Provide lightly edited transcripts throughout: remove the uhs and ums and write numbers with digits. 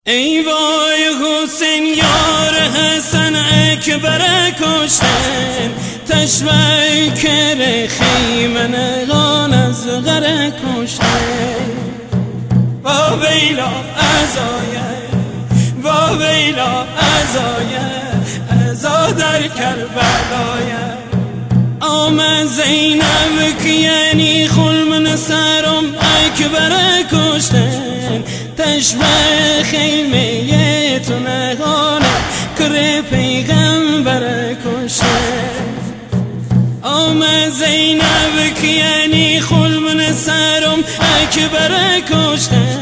ای وای حسین یار حسن اکبر کشتن تشویکر خیمن غان از غر کشتن با ویلا ازایه با ویلا ازایه ازا در کربلایه آمد زینب که یعنی خلمن سرم اکبر کشتن تشبه خیمه تو نگانه کر پیغمبر کشتن آمد زینب که یعنی خلمن سرم اکبر کشتن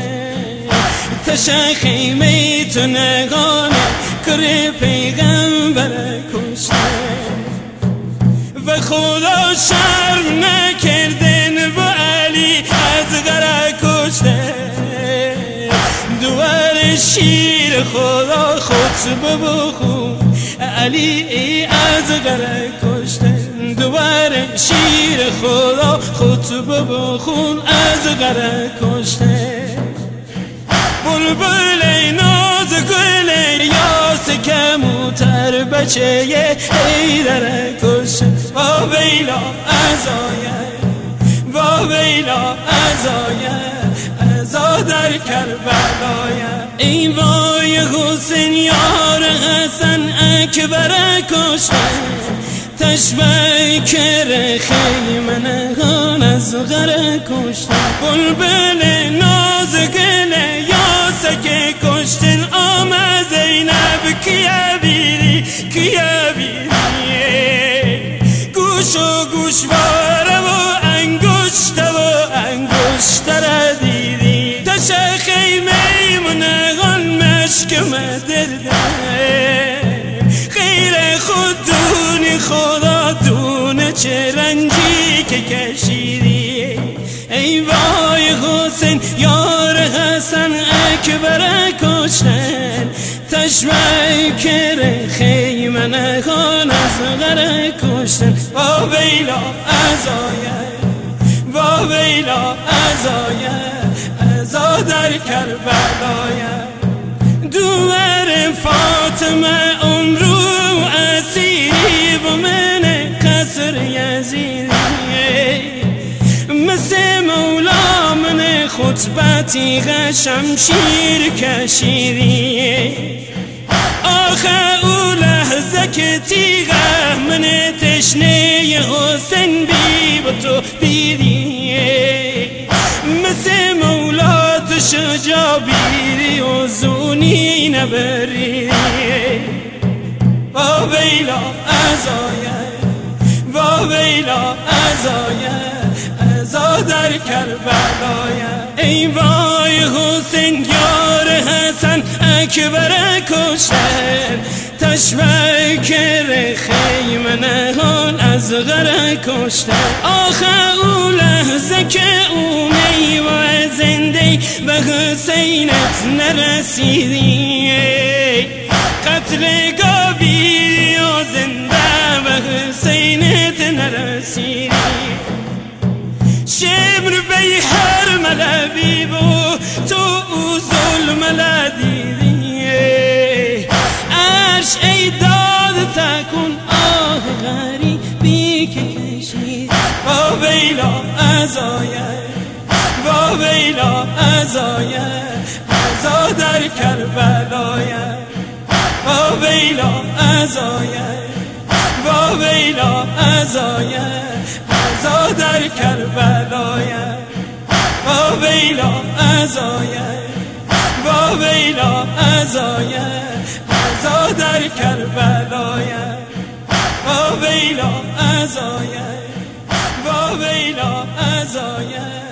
تشه خیمه تو نگانه کر پیغمبر کشتن و خدا شرم نکردن و علی از غره کشته دوار شیر خدا خطبه بخون علی از غره کشته دوار شیر خدا خطبه بخون از غره کشته بلبل ناز گل یاس کموتر بچه حیدر کشته با ویلا ازایه با ویلا ازایه ازا در کربلایه ای وای حسین یار حسن اکبر کشته تشویکر خیمن غان از غر کشته بلبل ناز گل یاسک کشتن آمد زینب کیا بیری گوش و گوشواره و انگشتر دیدی تشه خیمه منغان مشکم درده غیر خود دونی خدا دونه چه رنجی که کشیدی ای وای حسین یار حسن اکبر کشتن تشویکر خیمن غان از غر کشتن با ویلا ازایه با ویلا ازایه ازا در کربلایه دوار فاطمه امرو اسیری و من قصر یزیدی مثل مولا من خطبتی شمشیر کشیدی آخه او لحظه که تیغه من تشنه حسین بی با تو دیدی مثل مولا تو شجا بیری و زونی نبریدی با ویلا ازایه با ویلا ازایه ازا در کربلایه ای وای حسین یار حسن اکبر کشتن تشویکر خیمن غان از غر کشتن آخه او لحظه که او میوه زنده به حسینت نرسیدی قتل گابی و زنده به حسینت نرسیدی شمر بی هر ملبی و تو او ظلم لدیدی عرش ای داد تکن آه غریبی که کشید با ویلا ازایه با ویلا ازایه ازا در کربلایه با ویلا ازایه با ویلا ازایه ازا در کربلایه با ویلا ازایه با ویلا ازایه ازا در کربلایه با ویلا ازایه با ویلا ازایه